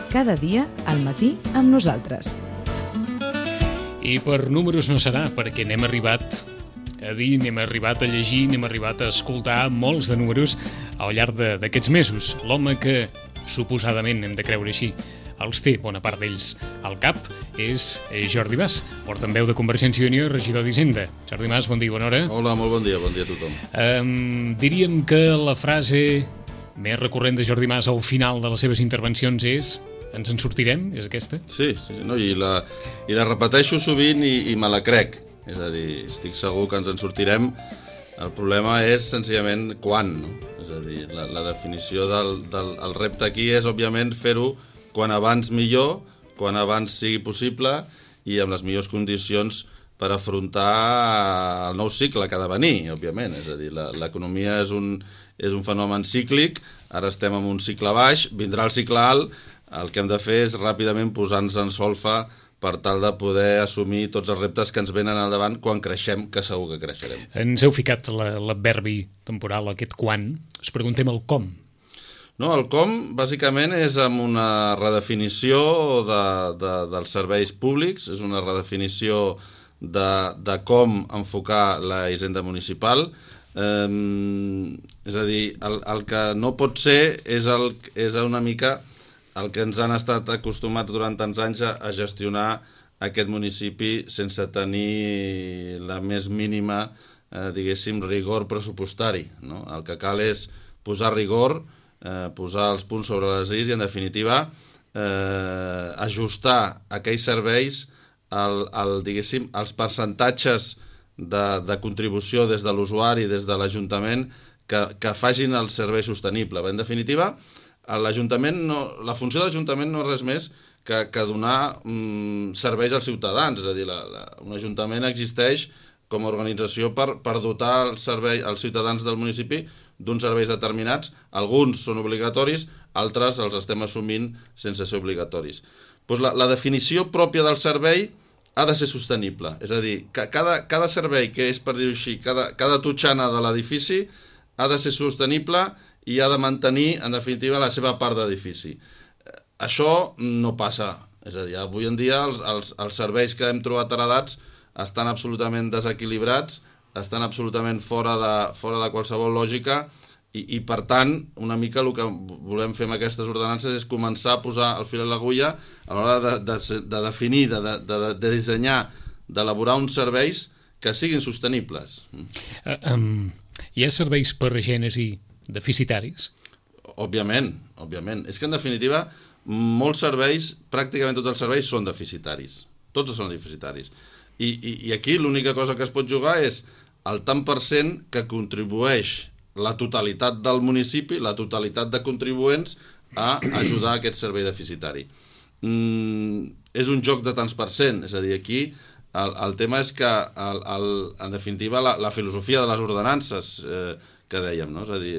Cada dia, al matí, amb nosaltres. I per números no serà, perquè n'hem arribat a dir, n'hem arribat a llegir, n'hem arribat a escoltar molts de números al llarg d'aquests mesos. L'home que, suposadament, hem de creure així, els té bona part d'ells al cap, és Jordi Mas, portaveu de Convergència i Unió i regidor d'Hisenda. Jordi Mas, bon dia, bona hora. Hola, molt bon dia a tothom. Diríem que la frase més recurrent de Jordi Mas al final de les seves intervencions és ens en sortirem? És aquesta? Sí, no? I la repeteixo sovint i me la crec. És a dir, estic segur que ens en sortirem. El problema és senzillament quan, no? És a dir, la definició del repte aquí és, òbviament, fer-ho quan abans millor, quan abans sigui possible i amb les millors condicions per afrontar el nou cicle que ha de venir, òbviament. És a dir, l'economia és un fenomen cíclic, ara estem en un cicle baix, vindrà el cicle alt, el que hem de fer és ràpidament posar-nos en solfa per tal de poder assumir tots els reptes que ens venen al davant quan creixem, que segur que creixerem. Ens heu ficat l'adverbi temporal, aquest quan. Us preguntem el com. No, el com, bàsicament, és amb una redefinició dels serveis públics, és una redefinició de com enfocar la hisenda municipal. És a dir, el que no pot ser és una mica el que ens han estat acostumats durant tants anys a gestionar aquest municipi sense tenir la més mínima, diguéssim, rigor pressupostari, no? El que cal és posar rigor, posar els punts sobre les is i, en definitiva, ajustar aquells serveis diguéssim, als percentatges de contribució des de l'usuari, des de l'Ajuntament, que facin el servei sostenible. En definitiva, la funció de l'Ajuntament no és res més que donar serveis als ciutadans. És a dir, un Ajuntament existeix com a organització per dotar els ciutadans del municipi d'uns serveis determinats. Alguns són obligatoris, altres els estem assumint sense ser obligatoris. La definició pròpia del servei ha de ser sostenible. És a dir, que cada servei que és, per dir-ho així, cada totxana de l'edifici ha de ser sostenible i ha de mantenir, en definitiva, la seva part d'edifici. Això no passa. És a dir, avui en dia els serveis que hem trobat heredats estan absolutament desequilibrats, estan absolutament fora de qualsevol lògica i per tant, una mica el que volem fer amb aquestes ordenances és començar a posar el fil a l'agulla a l'hora de definir, de dissenyar, d'elaborar uns serveis que siguin sostenibles. Hi ha serveis per gènesi deficitaris? Òbviament. És que, en definitiva, molts serveis, pràcticament tots els serveis són deficitaris. Tots són deficitaris. I aquí l'única cosa que es pot jugar és el tant per cent que contribueix la totalitat del municipi, la totalitat de contribuents, a ajudar a aquest servei deficitari. És un joc de tants per cent. És a dir, aquí el tema és que, en definitiva, la filosofia de les ordenances que dèiem, no? És a dir,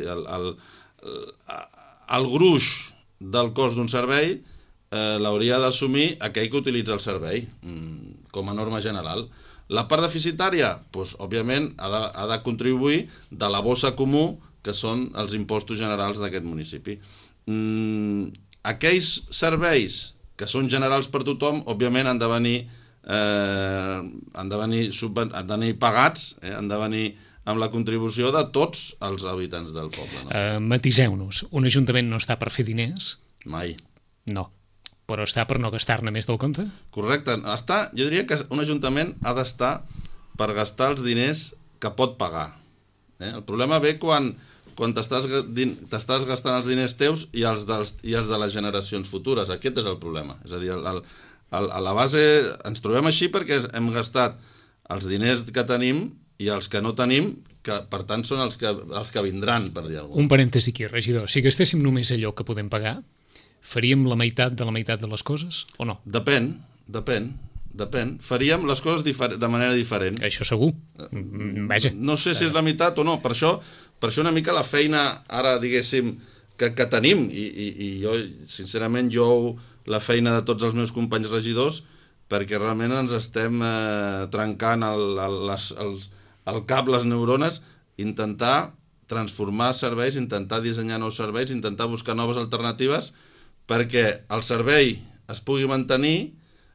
el gruix del cost d'un servei l'hauria d'assumir aquell que utilitza el servei, com a norma general. La part deficitària, doncs, òbviament, ha de contribuir de la bossa comú, que són els impostos generals d'aquest municipi. Aquells serveis que són generals per tothom, òbviament, han de venir pagats, han de venir amb la contribució de tots els habitants del poble. No? Matiseu-nos. Un ajuntament no està per fer diners? Mai. No. Però està per no gastar-ne més del compte? Correcte. Jo diria que un ajuntament ha d'estar per gastar els diners que pot pagar. El problema ve quan t'estàs gastant els diners teus i els de les generacions futures. Aquest és el problema. És a dir, a la base ens trobem així perquè hem gastat els diners que tenim i els que no tenim, que per tant són els que vindran, per dir alguna cosa. Un parèntesi aquí, regidor. Si gastéssim només allò que podem pagar, faríem la meitat de les coses o no? Depèn. Faríem les coses de manera diferent. Això segur. Vaja. No sé si és la meitat o no. Per això una mica la feina, ara, diguéssim, que tenim, i jo, sincerament, la feina de tots els meus companys regidors, perquè realment ens estem trencant el cap, les neurones, intentar transformar serveis, intentar dissenyar nous serveis, intentar buscar noves alternatives perquè el servei es pugui mantenir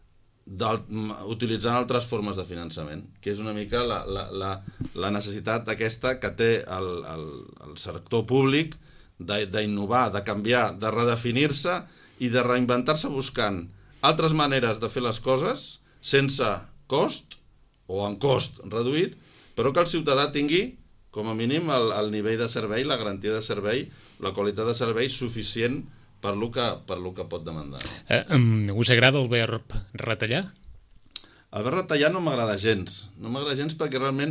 utilitzant altres formes de finançament, que és una mica la necessitat aquesta que té el sector públic d'innovar, de canviar, de redefinir-se i de reinventar-se buscant altres maneres de fer les coses sense cost o amb cost reduït, però que el ciutadà tingui com a mínim el nivell de servei, la garantia de servei, la qualitat de servei suficient per lo que pot demandar. Us agrada el verb retallar? El verb retallar no m'agrada gens. No m'agrada gens perquè realment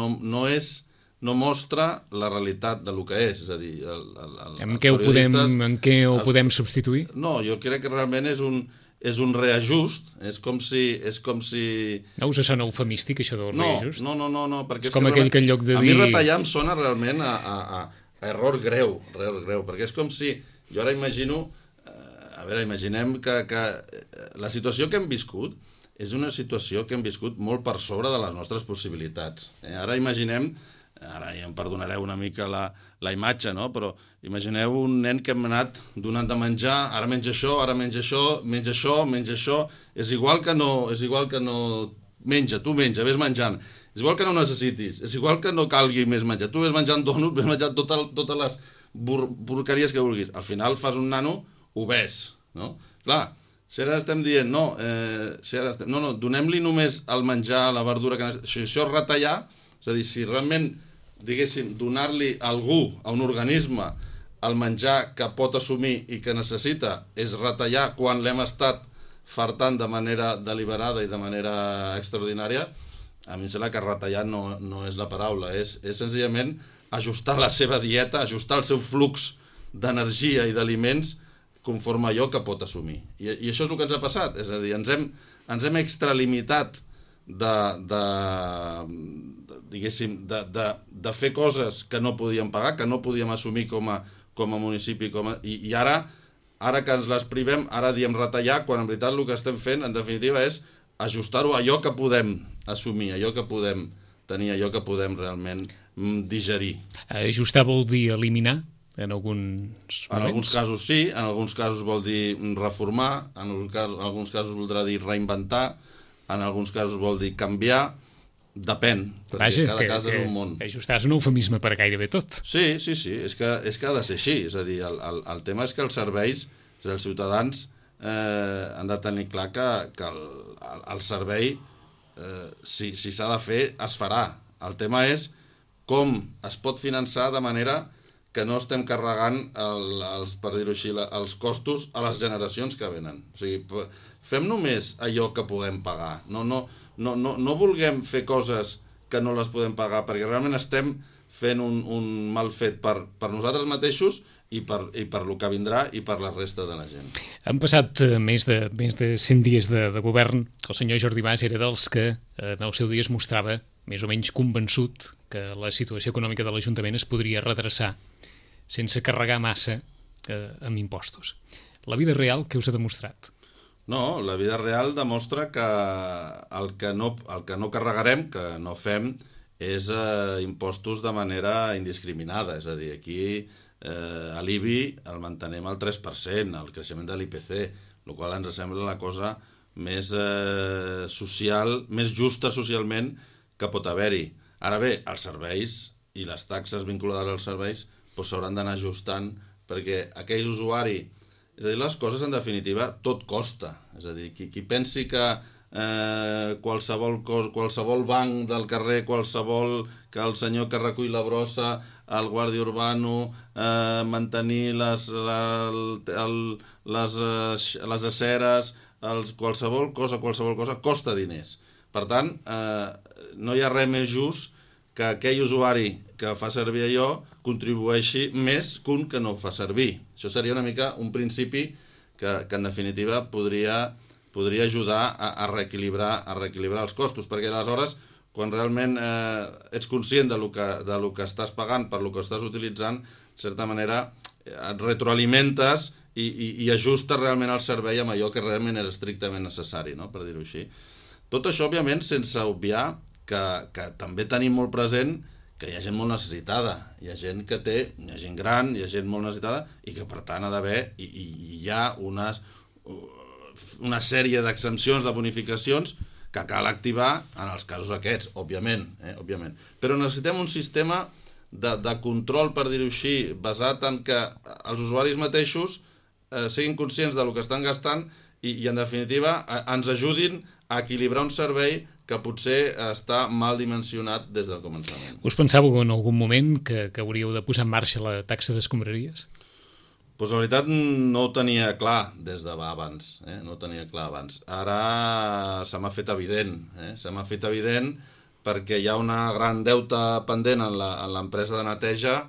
no mostra la realitat de lo que és. És a dir, en què ho podem substituir? No, jo crec que realment és un reajust. És com si... No us sona eufemístic, això del reajust? No, perquè és com aquell que en lloc de dir... A mi retallar em sona realment a error greu, perquè és com si... Jo ara imagino, imaginem que la situació que hem viscut és una situació que hem viscut molt per sobre de les nostres possibilitats. Ara imaginem, ara ja em perdonareu una mica la imatge, no? Però imagineu un nen que hem anat donant de menjar, ara menja això, ara menja això, menja això, menja això, és igual que no menja, tu menja, ves menjant, és igual que no necessitis, és igual que no calgui més menjar, tu ves menjant dònuts, ves menjant totes les porqueries que vulguis. Al final fas un nano obès, no? Clar, si ara estem dient no, donem-li només el menjar, la verdura que necessita, això és retallar, és a dir, si realment diguéssim, donar-li a algú, a un organisme, el menjar que pot assumir i que necessita és retallar quan l'hem estat fartant de manera deliberada i de manera extraordinària, a mi em sembla que retallar no és la paraula, és senzillament ajustar la seva dieta, ajustar el seu flux d'energia i d'aliments conforme allò que pot assumir. I això és el que ens ha passat, és a dir, ens hem extralimitat de fer coses que no podíem pagar, que no podíem assumir com a municipi, i ara que ens les privem, ara diem retallar, quan en veritat el que estem fent, en definitiva, és ajustar-ho a allò que podem assumir, allò que podem tenir, allò que podem realment digerir. Ajustar vol dir eliminar en alguns moments? En alguns casos sí, en alguns casos vol dir reformar, en alguns casos voldrà dir reinventar, en alguns casos vol dir canviar, depèn, perquè cada cas és un món. Ajustar és un eufemisme per gairebé tot. Sí, és que ha de ser així, és a dir, el tema és que els serveis, els ciutadans han de tenir clar que el servei, si s'ha de fer, es farà. El tema és com es pot finançar de manera que no estem carregant, per dir-ho així, els costos a les generacions que venen. O sigui, fem només allò que podem pagar. No vulguem fer coses que no les podem pagar, perquè realment estem fent un mal fet per nosaltres mateixos i per lo que vindrà i per la resta de la gent. Han passat més de 100 dies de govern. El senyor Jordi Mas era dels que en el seu dia es mostrava més o menys convençut que la situació econòmica de l'Ajuntament es podria redreçar sense carregar massa amb impostos. La vida real, què us ha demostrat? No, la vida real demostra que el que no carregarem, que no fem, és impostos de manera indiscriminada. És a dir, aquí a l'IBI el mantenem al 3%, el creixement de l'IPC, el qual ens sembla la cosa més social, més justa socialment que pot haver-hi. Ara bé, els serveis i les taxes vinculades als serveis s'hauran d'anar ajustant perquè aquell usuari... És a dir, les coses, en definitiva, tot costa. És a dir, qui pensi que qualsevol banc del carrer, que el senyor que recull la brossa, el guàrdia urbano, mantenir les aceres, qualsevol cosa costa diners. Per tant, no hi ha res més just que aquell usuari que fa servir allò contribueixi més que un que no ho fa servir. Això seria una mica un principi que en definitiva podria ajudar a reequilibrar els costos, perquè aleshores, quan realment ets conscient de lo que estàs pagant per lo que estàs utilitzant, de certa manera et retroalimentes i ajustes realment el servei amb allò que realment és estrictament necessari, no? Per dir-ho així. Tot això, òbviament, sense obviar que també tenim molt present que hi ha gent molt necessitada, hi ha gent que té, hi ha gent gran, hi ha gent molt necessitada i que per tant ha d'haver, i hi ha una sèrie d'exempcions, de bonificacions que cal activar en els casos aquests, òbviament. Però necessitem un sistema de control, per dir-ho així, basat en que els usuaris mateixos siguin conscients del que estan gastant i en definitiva ens ajudin a equilibrar un servei que potser està mal dimensionat des del començament. Us pensàveu en algun moment que hauríeu de posar en marxa la taxa d'escombraries? Doncs la veritat no ho tenia clar des d'abans, no ho tenia clar abans. Ara se m'ha fet evident, se m'ha fet evident perquè hi ha una gran deute pendent en l'empresa de neteja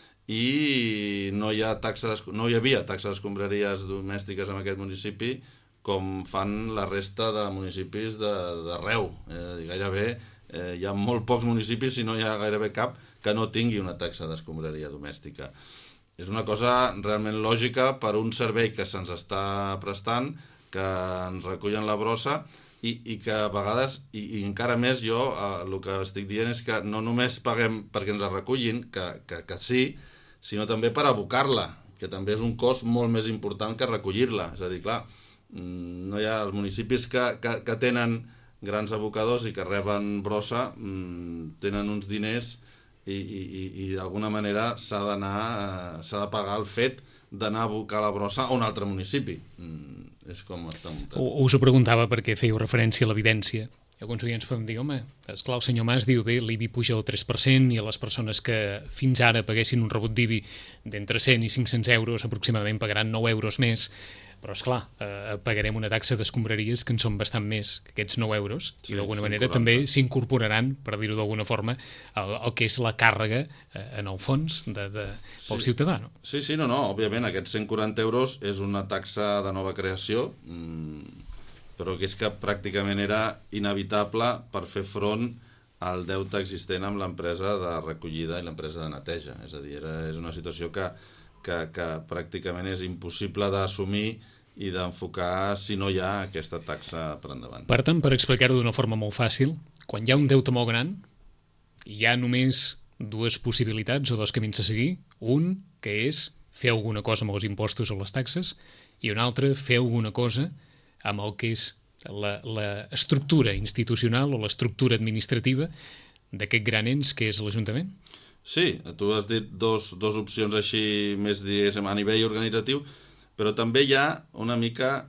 i no hi havia taxa d'escombraries domèstiques en aquest municipi com fan la resta de municipis d'arreu. Gairebé hi ha molt pocs municipis, si no hi ha gairebé cap, que no tingui una taxa d'escombraria domèstica. És una cosa realment lògica per un servei que se'ns està prestant, que ens recullen la brossa i que a vegades, i encara més jo, el que estic dient és que no només paguem perquè ens la recullin, que sí, sinó també per abocar-la, que també és un cost molt més important que recollir-la. És a dir, clar, no hi ha els municipis que tenen grans abocadors i que reben brossa, tenen uns diners i d'alguna manera s'ha de pagar el fet d'anar a abocar la brossa a un altre municipi. És com està muntat. Us ho preguntava perquè fèieu referència a l'evidència. Alguns oients poden dir, home, esclar, el senyor Mas diu, bé, l'IBI puja al 3% i a les persones que fins ara paguessin un rebut d'IBI d'entre 100 i 500 euros aproximadament pagaran 9 euros més. Però, esclar, pagarem una taxa d'escombraries que en són bastant més que aquests 9 euros i d'alguna manera també s'incorporaran, per dir-ho d'alguna forma, el que és la càrrega, en el fons, pel ciutadà. No? Sí, no, òbviament, aquests 140 euros és una taxa de nova creació, però que és que pràcticament era inevitable per fer front al deute existent amb l'empresa de recollida i l'empresa de neteja. És a dir, és una situació que pràcticament és impossible d'assumir i d'enfocar si no hi ha aquesta taxa per endavant. Per tant, per explicar-ho d'una forma molt fàcil, quan hi ha un deute molt gran, hi ha només dues possibilitats o dos camins a seguir. Un, que és fer alguna cosa amb els impostos o les taxes, i un altre, fer alguna cosa amb el que és l'estructura institucional o l'estructura administrativa d'aquest gran ens que és l'Ajuntament. Sí, tu has dit dos opcions així més, diguéssim, a nivell organitzatiu, però també hi ha una mica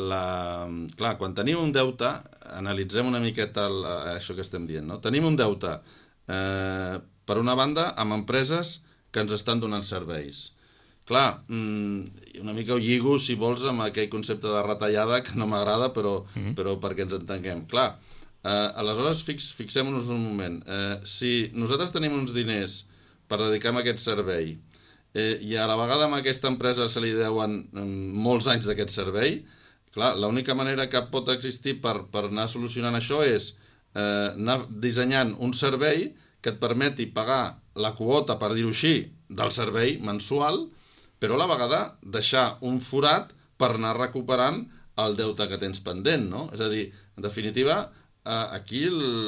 Clar, quan tenim un deute, analitzem una miqueta això que estem dient, no? Tenim un deute, per una banda, amb empreses que ens estan donant serveis. Clar, una mica ho lligo, si vols, amb aquell concepte de retallada que no m'agrada, però perquè ens entenguem. Clar, aleshores fixem-nos un moment. Si nosaltres tenim uns diners per dedicar a aquest servei i a la vegada amb aquesta empresa se li deuen molts anys d'aquest servei, clar, l'única manera que pot existir per anar solucionant això és anar dissenyant un servei que et permeti pagar la quota, per dir-ho així, del servei mensual, però a la vegada deixar un forat per anar recuperant el deute que tens pendent, no? És a dir, en definitiva, aquí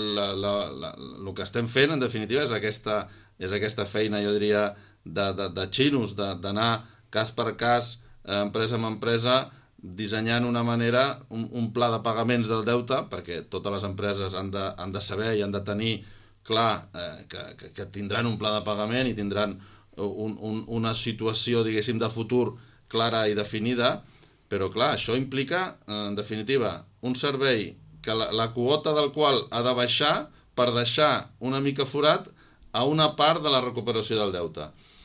el que estem fent, en definitiva, és aquesta feina, jo diria, de xinos, d'anar cas per cas, empresa amb empresa, dissenyant una manera, un pla de pagaments del deute, perquè totes les empreses han de saber i han de tenir clar que tindran un pla de pagament i tindran una situació, diguéssim, de futur clara i definida, però clar, això implica, en definitiva, un servei que la quota del qual ha de baixar per deixar una mica forat a una part de la recuperació del deute.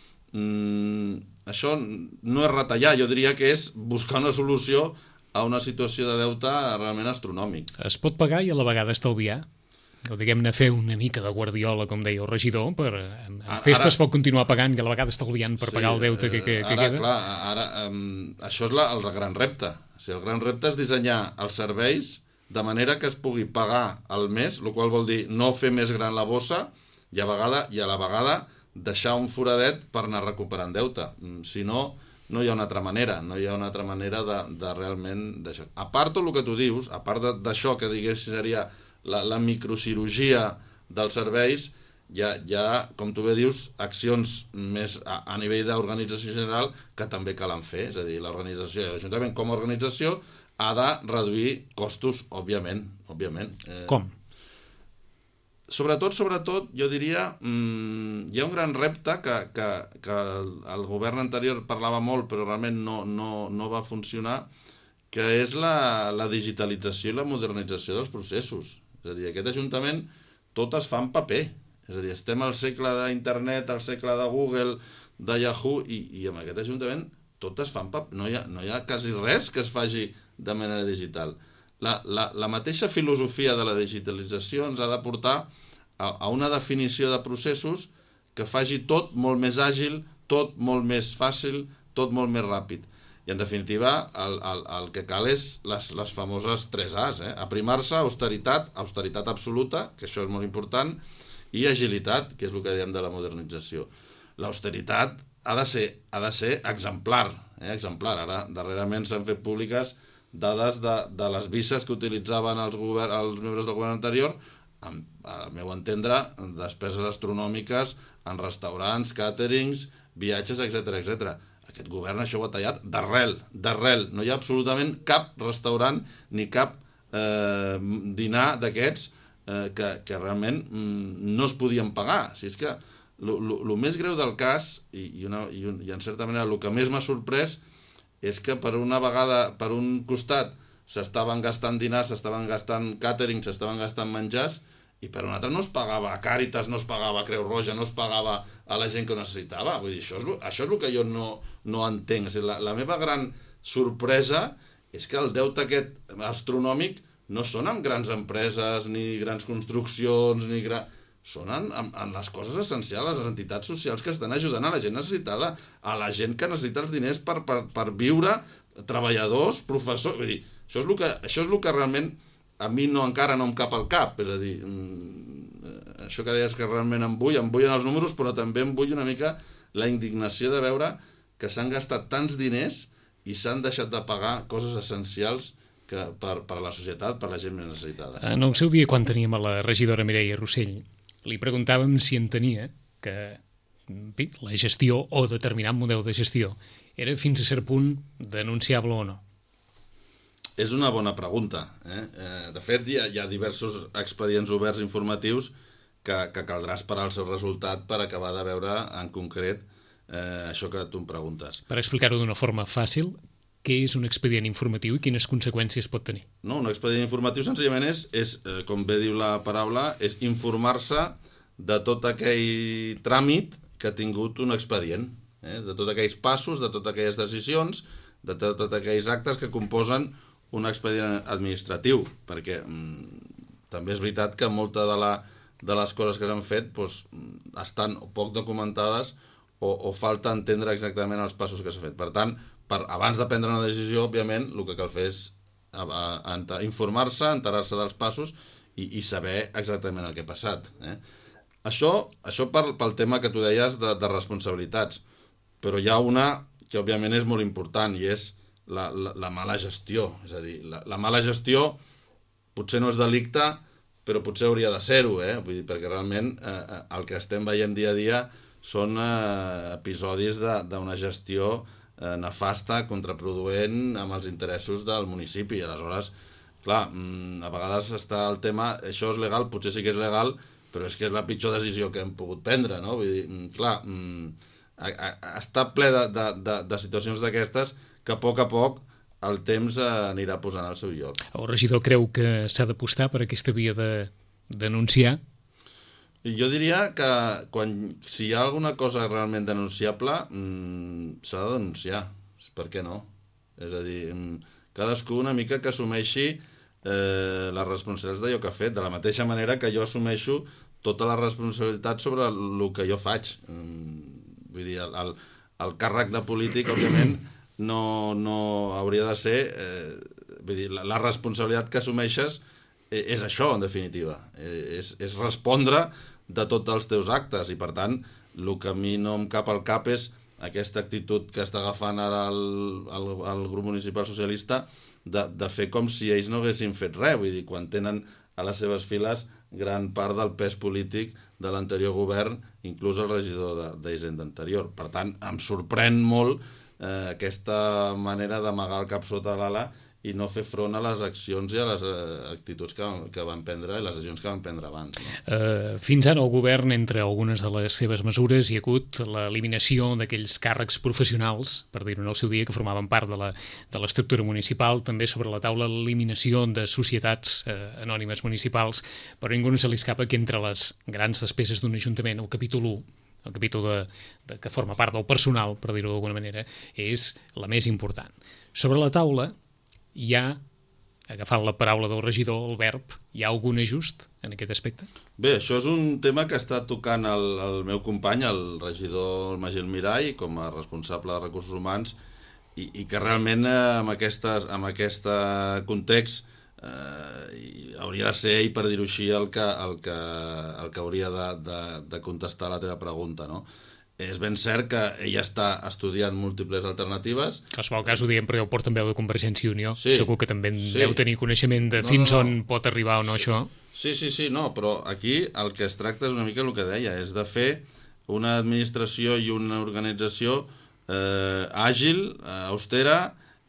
Això no és retallar, jo diria que és buscar una solució a una situació de deute realment astronòmic. Es pot pagar i a la vegada estalviar? O diguem-ne fer una mica de guardiola, com deia el regidor, en festes pot continuar pagant i a la vegada estalviant per pagar el deute que queda? Clar, això és el gran repte. El gran repte és dissenyar els serveis de manera que es pugui pagar al mes, el qual vol dir no fer més gran la bossa i a la vegada deixar un foradet per anar recuperant deute. Si no, no hi ha una altra manera, de realment d'això. A part tot el que tu dius, a part d'això que diguéssim seria la microcirurgia dels serveis, hi ha, com tu bé dius, accions més a nivell d'organització general que també calen fer, és a dir, l'organització, l'Ajuntament com a organització ha de reduir costos, òbviament. Com? Sobretot, jo diria, hi ha un gran repte que el govern anterior parlava molt, però realment no va funcionar, que és la digitalització i la modernització dels processos. És a dir, aquest Ajuntament tot es fa en paper. És a dir, estem al segle d'internet, al segle de Google, de Yahoo, i amb aquest Ajuntament tot es fa en paper. No hi ha quasi res que es faci de manera digital. La mateixa filosofia de la digitalització ens ha de portar a una definició de processos que faci tot molt més àgil, tot molt més fàcil, tot molt més ràpid. I en definitiva el que cal és les famoses 3 A's, aprimar-se, austeritat absoluta, que això és molt important, i agilitat, que és el que diem de la modernització. L'austeritat ha de ser exemplar. Ara, darrerament s'han fet públiques dades de les vises que utilitzaven els membres del govern anterior, al meu entendre, despeses astronòmiques en restaurants, càterings, viatges, etc. Aquest govern això ho ha tallat d'arrel. No hi ha absolutament cap restaurant ni cap dinar d'aquests que realment no es podien pagar. Si és que el més greu del cas, i en certa manera el que més m'ha sorprès, és que per una vegada, per un costat, s'estaven gastant dinars, s'estaven gastant càterings, s'estaven gastant menjars, i per un altre no es pagava a Càritas, no es pagava a Creu Roja, no es pagava a la gent que ho necessitava. Vull dir, això és el que jo no entenc. La meva gran sorpresa és que el deute aquest astronòmic no són amb grans empreses, ni grans construccions, són en les coses essencials, les entitats socials que estan ajudant a la gent necessitada, a la gent que necessita els diners per viure, treballadors, professors. Vull dir, això és el que realment a mi encara no em cap al cap. És a dir, això que deies que realment em bullen els números, però també em bull una mica la indignació de veure que s'han gastat tants diners i s'han deixat de pagar coses essencials per a la societat, per a la gent més necessitada. En el seu dia, quan teníem a la regidora Mireia Rossell, li preguntàvem si entenia que la gestió o determinat model de gestió era fins a cert punt denunciable o no. És una bona pregunta. De fet, hi ha diversos expedients oberts informatius que caldrà esperar el seu resultat per acabar de veure en concret això que tu em preguntes. Per explicar-ho d'una forma fàcil, què és un expedient informatiu i quines conseqüències pot tenir? No, un expedient informatiu senzillament és, com bé diu la paraula, és informar-se de tot aquell tràmit que ha tingut un expedient, de tots aquells passos, de totes aquelles decisions, de tots aquells actes que composen un expedient administratiu, perquè també és veritat que molta de les coses que s'han fet estan poc documentades o falta entendre exactament els passos que s'ha fet. Per tant, abans de prendre una decisió, òbviament, el que cal fer és informar-se, enterar-se dels passos i saber exactament el que ha passat. Això pel tema que tu deies de responsabilitats, però hi ha una que òbviament és molt important i és la mala gestió. És a dir, la mala gestió potser no és delicte, però potser hauria de ser-ho, vull dir, perquè realment el que estem veient dia a dia són episodis d'una gestió nefasta, contraproduent amb els interessos del municipi. Aleshores, clar, a vegades està el tema, això és legal, potser sí que és legal, però és que és la pitjor decisió que hem pogut prendre, no? Vull dir, clar, està ple de situacions d'aquestes que a poc el temps anirà posant al seu lloc. El regidor creu que s'ha d'apostar per aquesta via de denunciar? Jo diria que si hi ha alguna cosa realment denunciable, s'ha de denunciar. Per què no? És a dir, cadascú una mica que assumeixi les responsabilitats d'allò que ha fet, de la mateixa manera que jo assumeixo tota la responsabilitat sobre el que jo faig. Vull dir, el càrrec de polític, òbviament, no hauria de ser... Vull dir, la responsabilitat que assumeixes és això, en definitiva. És respondre de tots els teus actes, i per tant, el que a mi no em cap al cap és aquesta actitud que està agafant ara el grup municipal socialista de fer com si ells no haguessin fet res, vull dir, quan tenen a les seves files gran part del pes polític de l'anterior govern, inclús el regidor d'Hisenda anterior. Per tant, em sorprèn molt aquesta manera d'amagar el cap sota l'ala i no fer front a les accions i a les actituds que van prendre i les decisions que van prendre abans. No? Fins ara el govern, entre algunes de les seves mesures, hi ha hagut l'eliminació d'aquells càrrecs professionals, per dir-ho en el seu dia, que formaven part de l'estructura municipal, també sobre la taula l'eliminació de societats anònimes municipals, però a ningú no se li escapa que entre les grans despeses d'un ajuntament, el capítol 1, el capítol que forma part del personal, per dir-ho d'alguna manera, és la més important. Sobre la taula hi ha, agafant la paraula del regidor, el verb, hi ha algun ajust en aquest aspecte? Bé, això és un tema que està tocant el meu company, el regidor Magí Almirall, com a responsable de recursos humans, i que realment amb aquest context hauria de ser ell, per dir-ho així, el que hauria de contestar la teva pregunta, no? És ben cert que ell està estudiant múltiples alternatives. En qualsevol cas ho diem, però ja ho porta en veu de Convergència i Unió. Sí, segur que també deu tenir coneixement de fins on pot arribar o no això. Sí, no, però aquí el que es tracta és una mica el que deia, és de fer una administració i una organització àgil, austera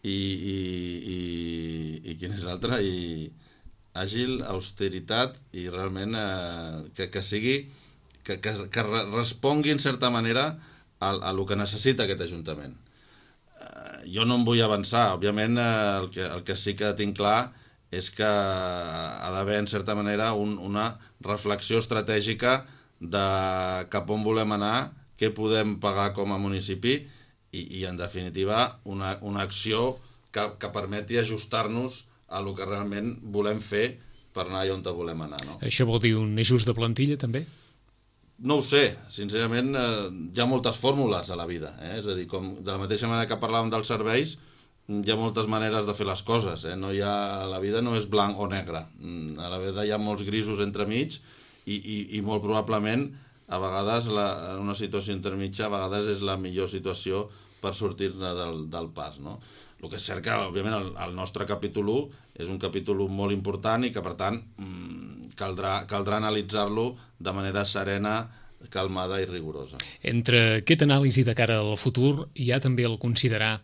i quin és l'altre? Àgil, austeritat i realment que sigui... que respongui en certa manera a el que necessita aquest Ajuntament. Jo no em vull avançar, òbviament el que sí que tinc clar és que ha d'haver en certa manera una reflexió estratègica de cap on volem anar, què podem pagar com a municipi i en definitiva una acció que permeti ajustar-nos a el que realment volem fer per anar allà on volem anar. No? Això vol dir un ajust de plantilla també? No ho sé, sincerament hi ha moltes fórmules a la vida, és a dir, de la mateixa manera que parlàvem dels serveis, hi ha moltes maneres de fer les coses, no hi ha, la vida no és blanc o negre, a la vida hi ha molts grisos entremig i molt probablement a vegades una situació intermitja a vegades és la millor situació per sortir-ne del pas, no? El que és cert que, òbviament, el nostre capítol 1 és un capítol 1 molt important i que, per tant, caldrà analitzar-lo de manera serena, calmada i rigorosa. Entre aquest anàlisi de cara al futur hi ha també el considerar,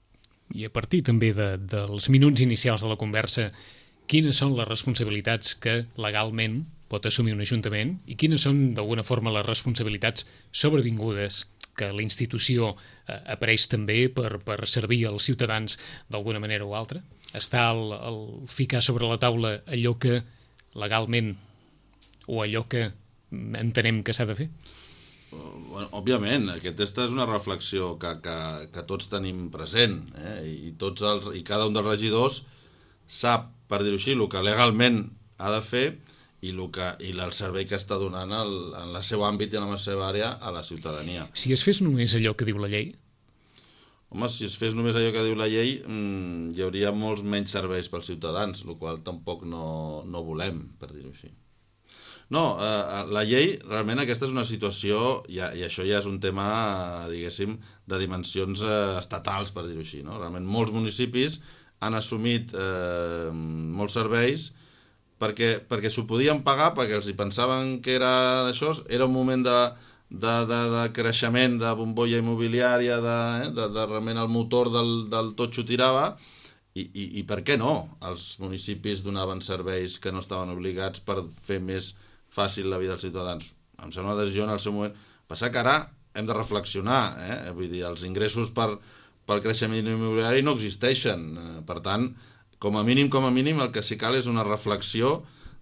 i a partir també dels minuts inicials de la conversa, quines són les responsabilitats que legalment pot assumir un ajuntament i quines són, d'alguna forma, les responsabilitats sobrevingudes que la institució apareix també per servir als ciutadans d'alguna manera o altra? Està el ficar sobre la taula allò que legalment o allò que entenem que s'ha de fer? Òbviament, aquesta és una reflexió que tots tenim present, i cada un dels regidors sap, per dir-ho així, el que legalment ha de fer i el servei que està donant en el seu àmbit i en la seva àrea a la ciutadania. Si es fes només allò que diu la llei? Home, si es fes només allò que diu la llei, hi hauria molts menys serveis pels ciutadans, el qual tampoc no volem, per dir-ho així. No, la llei, realment aquesta és una situació, i això ja és un tema, diguéssim, de dimensions estatals, per dir-ho així, no? Realment molts municipis han assumit molts serveis perquè s'ho podien pagar, perquè els hi pensaven que era d'això, era un moment de creixement, de bombolla immobiliària, de realment el motor del totxo tirava, i per què no? Els municipis donaven serveis que no estaven obligats per fer més fàcil la vida dels ciutadans. Em sembla una decisió en el seu moment. Passa que ara hem de reflexionar, vull dir, els ingressos pel creixement immobiliari no existeixen. Per tant, com a mínim, el que sí cal és una reflexió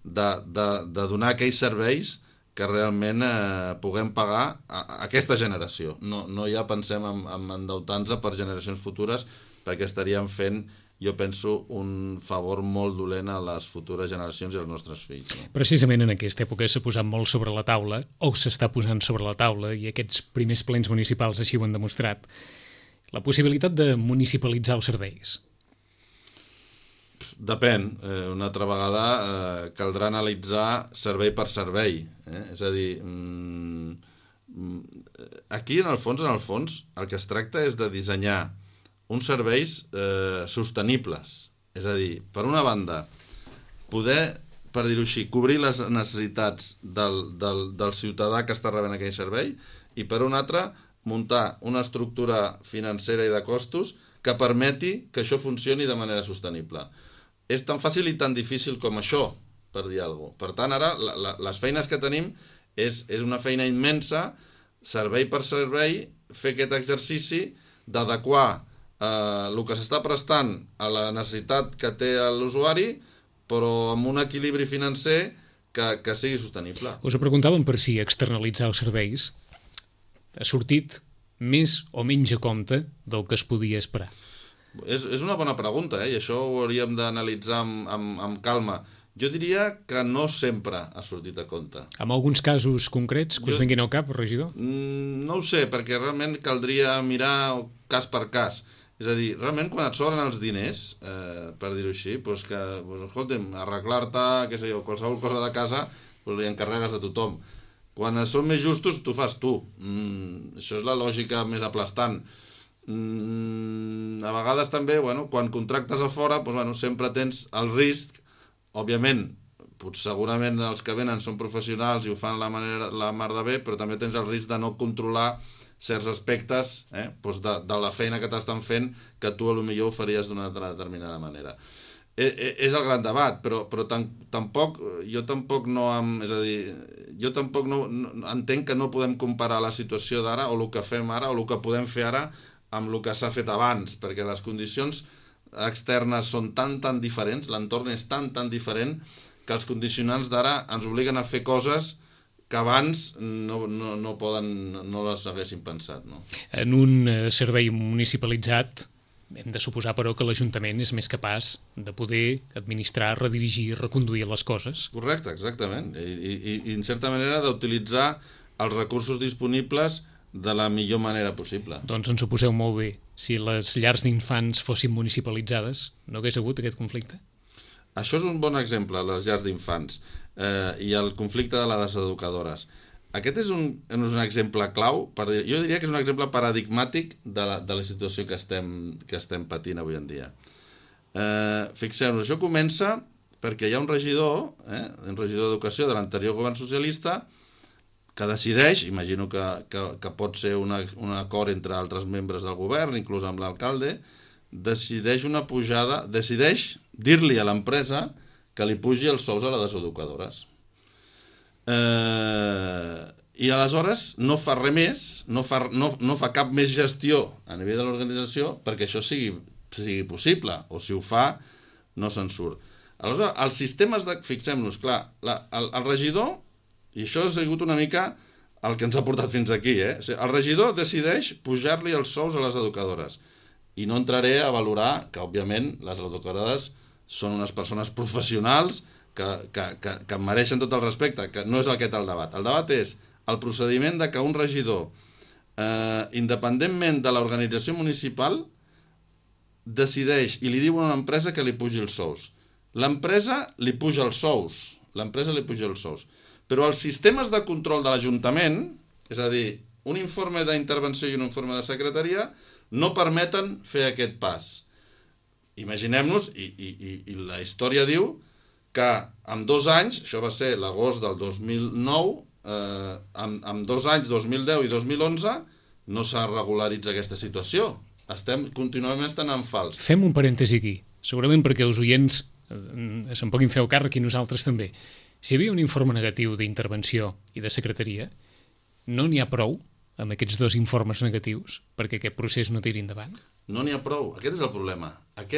de donar aquells serveis que realment puguem pagar a aquesta generació. No ja pensem en endeutar-nos per generacions futures, perquè estaríem fent, jo penso, un favor molt dolent a les futures generacions i als nostres fills. No? Precisament en aquesta època s'ha posat molt sobre la taula, o s'està posant sobre la taula, i aquests primers plens municipals així ho han demostrat, la possibilitat de municipalitzar els serveis. Depèn. Una altra vegada caldrà analitzar servei per servei. És a dir, aquí en el fons, el que es tracta és de dissenyar uns serveis sostenibles. És a dir, per una banda, poder per dir-ho així, cobrir les necessitats del ciutadà que està rebent aquell servei, i per un altre, muntar una estructura financera i de costos que permeti que això funcioni de manera sostenible. És tan fàcil i tan difícil com això, per dir alguna cosa. Per tant, ara, les feines que tenim és una feina immensa, servei per servei, fer aquest exercici d'adequar el que s'està prestant a la necessitat que té l'usuari, però amb un equilibri financer que sigui sostenible. Us ho preguntàvem per si externalitzar els serveis ha sortit més o menys a compte del que es podia esperar. És una bona pregunta, i això ho hauríem d'analitzar amb calma. Jo diria que no sempre ha sortit a compte. Amb alguns casos concrets que us vinguin al cap, regidor? No ho sé, perquè realment caldria mirar cas per cas. És a dir, realment quan et sobren els diners, per dir-ho així, doncs que, escolta'm, arreglar-te, què sé jo, qualsevol cosa de casa, doncs li encarregues a tothom. Quan són més justos, t'ho fas tu. Això és la lògica més aplastant. A vegades també, quan contractes a fora, sempre tens el risc, òbviament, segurament els que venen són professionals i ho fan la mar de bé, però també tens el risc de no controlar certs aspectes de la feina que t'estan fent que tu potser ho faries d'una determinada manera. És el gran debat, però tampoc entenc que no podem comparar la situació d'ara o el que fem ara o el que podem fer ara amb el que s'ha fet abans, perquè les condicions externes són tan diferents, l'entorn és tan diferent que els condicionants d'ara ens obliguen a fer coses que abans no les haguéssim pensat. No? En un servei municipalitzat hem de suposar, però, que l'Ajuntament és més capaç de poder administrar, redirigir, reconduir les coses. Correcte, exactament. I en certa manera d'utilitzar els recursos disponibles de la millor manera possible. Doncs ens ho poseu molt bé. Si les llars d'infants fossin municipalitzades, no hagués hagut aquest conflicte? Això és un bon exemple, les llars d'infants, i el conflicte de les educadores. Aquest és un exemple clau, jo diria que és un exemple paradigmàtic de la situació que estem patint avui en dia. Fixeu-vos, això comença perquè hi ha un regidor d'Educació de l'anterior govern socialista que decideix, imagino que pot ser un acord entre altres membres del govern, inclús amb l'alcalde, decideix dir-li a l'empresa que li pugi els sous a les educadores. I aleshores no fa res més, no fa cap més gestió a nivell de l'organització perquè això sigui possible, o si ho fa no se'n surt. Aleshores, els sistemes fixem-nos, clar, el regidor, i això ha sigut una mica el que ens ha portat fins aquí, el regidor decideix pujar-li els sous a les educadores, i no entraré a valorar que, òbviament, les educadores són unes persones professionals que mereixen tot el respecte, que no és aquest el debat. El debat és el procediment de que un regidor, independentment de l'organització municipal, decideix i li diu a una empresa que li pugi els sous. L'empresa li puja els sous, però els sistemes de control de l'Ajuntament, és a dir, un informe d'intervenció i un informe de secretaria, no permeten fer aquest pas. Imaginem-nos, i la història diu que en 2 anys, això va ser l'agost del 2009, en 2 anys, 2010 i 2011, no s'ha regularitzat aquesta situació. Continuament estan en fals. Fem un parèntesi aquí, segurament perquè els oients se'n puguin fer el càrrec i nosaltres també. Si hi havia un informe negatiu d'intervenció i de secretaria, no n'hi ha prou amb aquests 2 informes negatius perquè aquest procés no tiri endavant? No n'hi ha prou, aquest és el problema.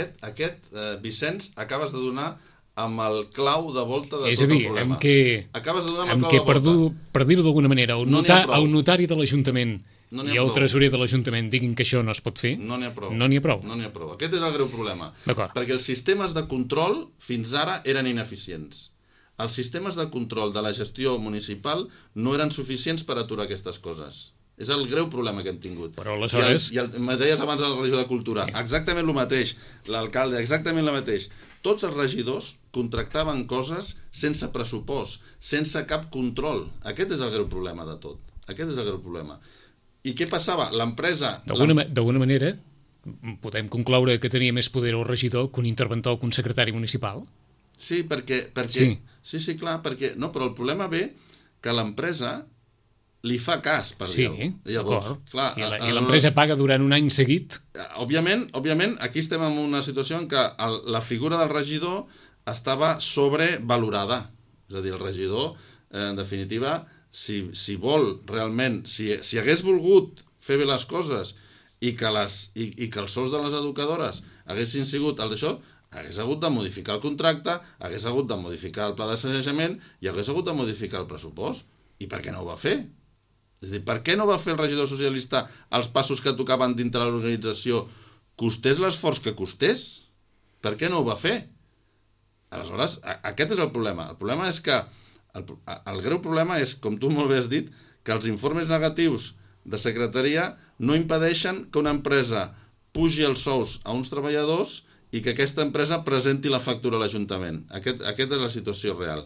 Vicenç, acabes de donar amb el clau de volta de tot el problema. Amb què, per dir-ho d'alguna manera, el notari de l'Ajuntament i el tresorer de l'Ajuntament diguin que això no es pot fer, no n'hi ha prou. No n'hi ha prou. Aquest és el greu problema. Perquè els sistemes de control fins ara eren ineficients. Els sistemes de control de la gestió municipal no eren suficients per aturar aquestes coses. És el greu problema que hem tingut. Però aleshores... I me deies abans a la regidor de Cultura, exactament el mateix, l'alcalde, exactament el mateix. Tots els regidors contractaven coses sense pressupost, sense cap control. Aquest és el greu problema de tot. Aquest és el greu problema. I què passava? L'empresa... D'alguna manera, podem concloure que tenia més poder el regidor que un interventor o que un secretari municipal? Sí, perquè... Sí, clar, perquè... No, però el problema ve que l'empresa li fa cas per dir-ho. Sí, d'acord. I l'empresa paga durant un any seguit. Òbviament, aquí estem en una situació en què la figura del regidor estava sobrevalorada. És a dir, el regidor, en definitiva, si vol realment, si hagués volgut fer bé les coses i que els sous de les educadores haguessin sigut el d'això, hagués hagut de modificar el contracte, hagués hagut de modificar el pla de sanejament i hagués hagut de modificar el pressupost. I per què no ho va fer? És a dir, per què no va fer el regidor socialista els passos que tocaven dintre l'organització, costés l'esforç que costés? Per què no ho va fer? Aleshores, aquest és el problema. El problema és que, el greu problema és, com tu molt bé has dit, que els informes negatius de secretaria no impedeixen que una empresa pugi els sous a uns treballadors i que aquesta empresa presenti la factura a l'Ajuntament. Aquesta és la situació real.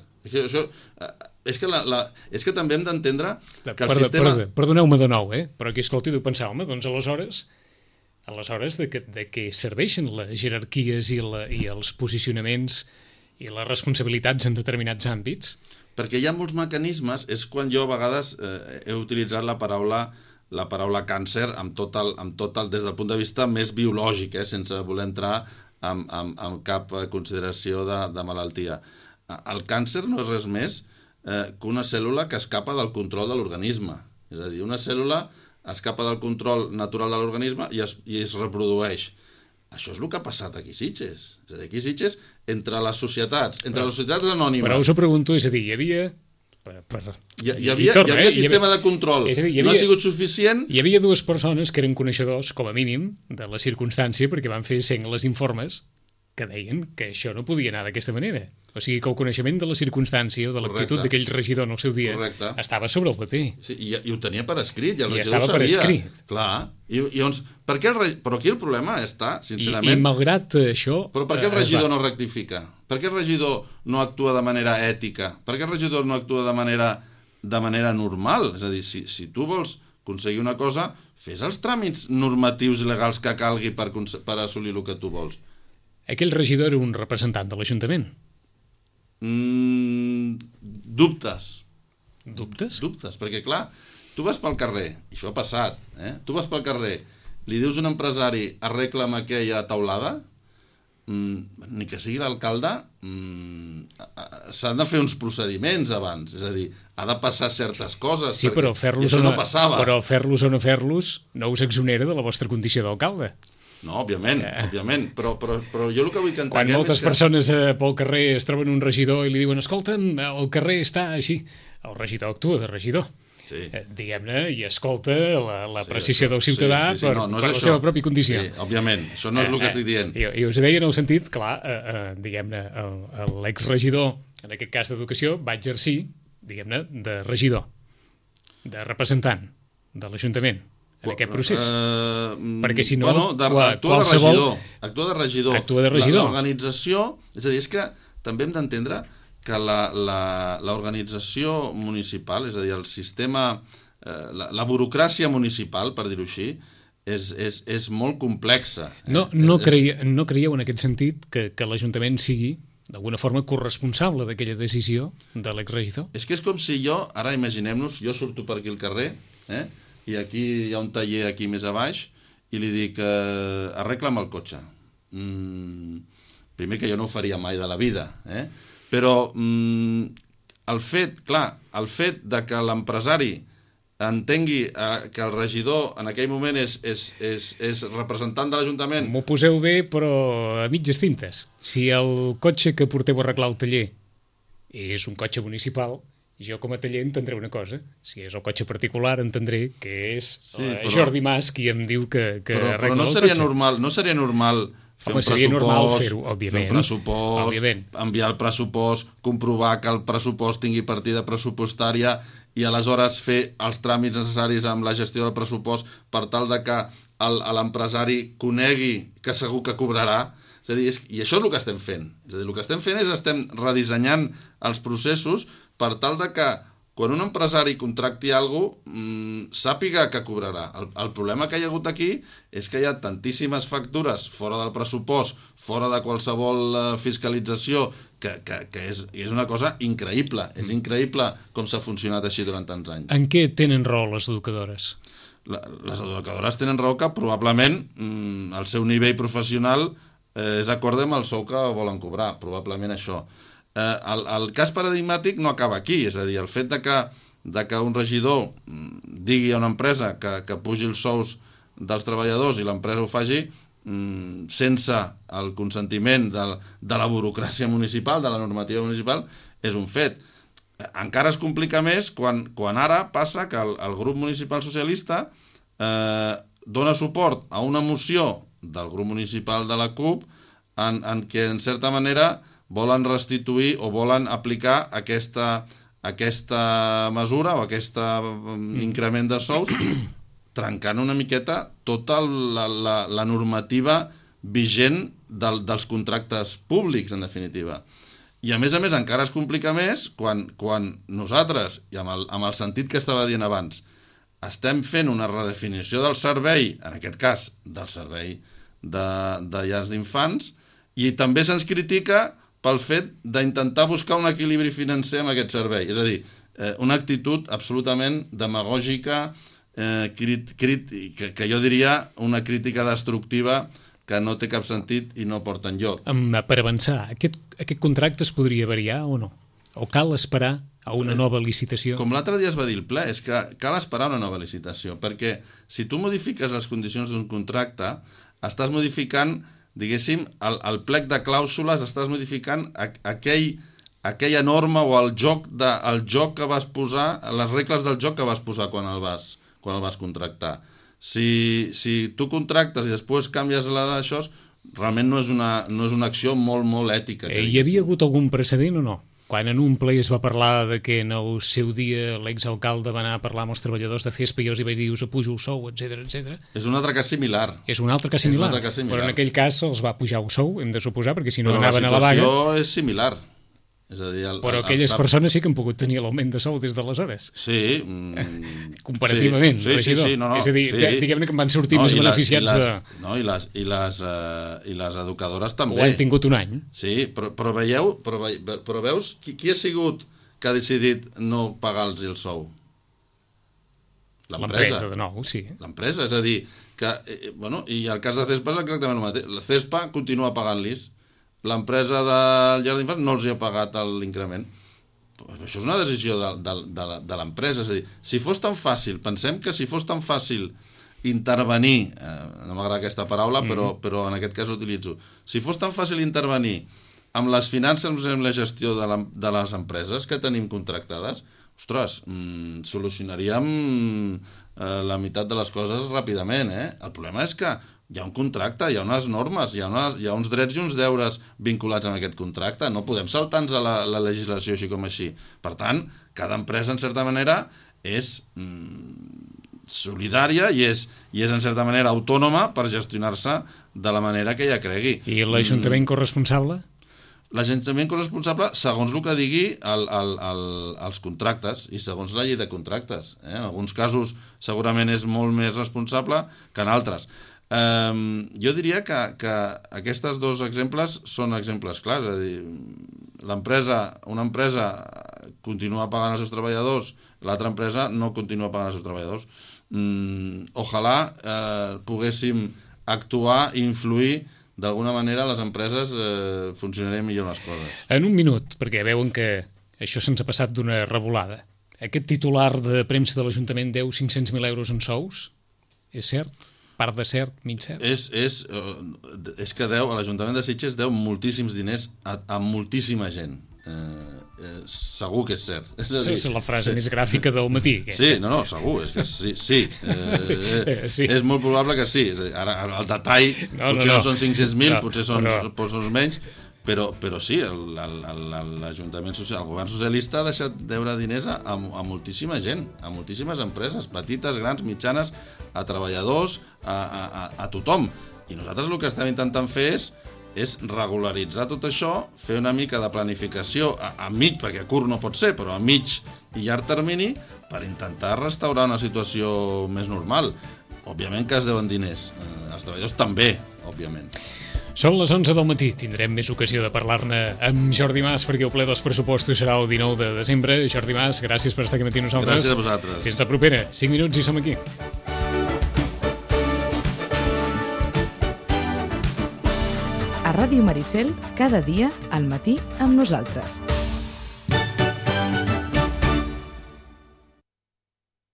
És que també hem d'entendre que el sistema... Perdoneu-me de nou, però aquí, escolti, deu pensar, home, doncs aleshores de què serveixen les jerarquies i els posicionaments i les responsabilitats en determinats àmbits? Perquè hi ha molts mecanismes, és quan jo a vegades he utilitzat la paraula càncer amb tot el des del punt de vista més biològic, sense voler entrar amb cap consideració de malaltia. El càncer no és res més que una cèl·lula que escapa del control de l'organisme. És a dir, una cèl·lula escapa del control natural de l'organisme i es reprodueix. Això és el que ha passat aquí a Sitges. És a dir, aquí a Sitges, entre les societats anònimes... Però us ho pregunto, és a dir, hi havia... Hi havia sistema de control, no ha sigut suficient. Hi havia dues persones que eren coneixedors, com a mínim, de la circumstància, perquè van fer sengles informes que deien que això no podia anar d'aquesta manera. O sigui que el coneixement de la circumstància o de l'actitud d'aquell regidor en el seu dia estava sobre el paper. Sí, i ho tenia per escrit, i el regidor ho sabia. Per escrit. Clar. I llavors, però aquí el problema està, sincerament... I malgrat això... Però per què el regidor no rectifica? Per què el regidor no actua de manera ètica? Per què el regidor no actua de manera normal? És a dir, si tu vols aconseguir una cosa, fes els tràmits normatius i legals que calgui per assolir el que tu vols. Aquell regidor era un representant de l'Ajuntament? Dubtes. Dubtes? Dubtes, perquè clar, tu vas pel carrer, i això ha passat, tu vas pel carrer, li dius a un empresari arregla'm aquella taulada, ni que sigui l'alcalde, s'han de fer uns procediments abans, és a dir, ha de passar certes coses, sí, però això no passava. Però fer-los o no fer-los no us exonera de la vostra condició d'alcalde. No, òbviament, però jo el que vull que entenguem... Quan moltes persones pel carrer es troben un regidor i li diuen escolta'm, el carrer està així, el regidor actua de regidor. Sí. Diguem-ne, i escolta l'apreciació del ciutadà per la seva pròpia condició. Sí, òbviament, això no és el que estic dient. I us deia en el sentit, clar, diguem-ne, l'exregidor, en aquest cas d'Educació, va exercir, diguem-ne, de regidor, de representant de l'Ajuntament en aquest procés. Perquè si no... Actua de regidor. L'organització... És a dir, és que també hem d'entendre que l'organització municipal, és a dir, el sistema, la burocràcia municipal, per dir-ho així, és molt complexa. No creieu en aquest sentit que l'Ajuntament sigui d'alguna forma corresponsable d'aquella decisió de l'exregidor? És que és com si jo, ara imaginem-nos, jo surto per aquí al carrer, i aquí hi ha un taller aquí més a baix, i li dic, arregla'm el cotxe. Primer que jo no ho faria mai de la vida, però el fet de que l'empresari entengui que el regidor en aquell moment és representant de l'Ajuntament... M'ho poseu bé, però a mitges tintes. Si el cotxe que porteu a arreglar al taller és un cotxe municipal, jo com a taller entendré una cosa. Si és el cotxe particular entendré que és Jordi Mas qui em diu que arregla el cotxe. Però no seria normal fer un pressupost, enviar el pressupost, comprovar que el pressupost tingui partida pressupostària i aleshores fer els tràmits necessaris amb la gestió del pressupost per tal de que l'empresari conegui que segur que cobrarà. És a dir, i això és el que estem fent. És a dir, el que estem fent és estem redissenyant els processos per tal de que quan un empresari contracti alguna cosa, sàpiga que cobrarà. El problema que hi ha hagut aquí és que hi ha tantíssimes factures fora del pressupost, fora de qualsevol fiscalització, que és una cosa increïble. És increïble com s'ha funcionat així durant tants anys. En què tenen raó les educadores? Les educadores tenen raó que probablement el seu nivell professional és acorde amb el sou que volen cobrar, probablement això. El cas paradigmàtic no acaba aquí, és a dir, el fet de que un regidor digui a una empresa que pugi els sous dels treballadors i l'empresa ho faci sense el consentiment de la burocràcia municipal, de la normativa municipal, és un fet. Encara es complica més quan ara passa que el grup municipal socialista dona suport a una moció del grup municipal de la CUP en què, en certa manera, volen restituir o volen aplicar aquesta mesura o aquest increment de sous, trencant una miqueta tota la normativa vigent dels contractes públics, en definitiva. I a més encara es complica més quan nosaltres, i amb el sentit que estava dient abans, estem fent una redefinició del servei, en aquest cas del servei de llars d'infants, i també se'ns critica pel fet d'intentar buscar un equilibri financer amb aquest servei. És a dir, una actitud absolutament demagògica, que jo diria una crítica destructiva que no té cap sentit i no porta enlloc. Per avançar, aquest contracte es podria variar o no? O cal esperar a una nova licitació? Com l'altre dia es va dir el ple, és que cal esperar una nova licitació, perquè si tu modifiques les condicions d'un contracte, estàs modificant, diguéssim, el plec de clàusules, estàs modificant aquella norma o el joc que vas posar, les regles del joc que vas posar quan el vas contractar. Si tu contractes i després canvies la d'això, realment no és una acció molt, molt ètica. Hi havia hagut algun precedent o no? Quan en un ple es va parlar de que en el seu dia l'exalcalde va anar a parlar amb els treballadors de CESPA i els vaig dir us apujo el sou, etc. És un altre cas similar. És un altre cas similar. Però en aquell cas els va pujar el sou, hem de suposar, perquè si no anaven a la vaga... Però la situació és similar. És a dir, però aquelles persones sí que han pogut tenir l'augment de sou des d'aleshores. Sí. Comparativament, regidor. Sí, no. És a dir, diguem-ne que en van sortir més beneficiats de... No, i les educadores també. Ho han tingut un any. Sí, però veus qui ha sigut que ha decidit no pagar-los el sou? L'empresa, de nou, sí. L'empresa, és a dir, que, i el cas de CESPA és exactament el mateix. La CESPA continua pagant-los. L'empresa del llar d'infants no els hi ha pagat l'increment. Això és una decisió de l'empresa. És a dir, si fos tan fàcil, pensem que si fos tan fàcil intervenir, no m'agrada aquesta paraula, però en aquest cas l'utilitzo, si fos tan fàcil intervenir amb les finances, amb la gestió de les empreses que tenim contractades, ostres, solucionaríem la meitat de les coses ràpidament. El problema és que hi ha un contracte, hi ha unes normes, hi ha uns drets i uns deures vinculats amb aquest contracte. No podem saltar-nos a la legislació així com així. Per tant, cada empresa, en certa manera, és solidària i és, en certa manera, autònoma per gestionar-se de la manera que ella cregui. I l'Ajuntament corresponsable? L'Ajuntament corresponsable, segons el que digui els contractes i segons la llei de contractes. En alguns casos segurament és molt més responsable que en altres. Jo diria que aquests dos exemples són exemples clars. És a dir, una empresa continua pagant els seus treballadors, l'altra empresa no continua pagant els seus treballadors. Ojalà poguéssim actuar i influir d'alguna manera les empreses funcionarien millor les coses. En un minut, perquè veuen que això se'ns ha passat d'una revolada. Aquest titular de premsa de l'Ajuntament deu 500.000 euros en sous? És cert? Part de cert, mig cert? És que l'Ajuntament de Sitges deu moltíssims diners a moltíssima gent. Segur que és cert. És la frase més gràfica del matí. Sí, segur, és que sí. És molt probable que sí. Ara, el detall potser no són 500.000, potser són menys, però sí, l'Ajuntament social, el govern socialista ha deixat deure diners a moltíssima gent, a moltíssimes empreses, petites, grans, mitjanes, a treballadors, a tothom. I nosaltres el que estem intentant fer és regularitzar tot això, fer una mica de planificació a mig, perquè a curt no pot ser, però a mig i llarg termini per intentar restaurar una situació més normal. Òbviament que es deuen diners, els treballadors també, òbviament. Són les 11 del matí, tindrem més ocasió de parlar-ne amb Jordi Mas, perquè el ple dels pressupostos serà el 19 de desembre. Jordi Mas, gràcies per estar aquí matí amb nosaltres. Gràcies a vosaltres. Fins la propera, 5 minuts i som aquí. A Ràdio Maricel, cada dia al matí amb nosaltres.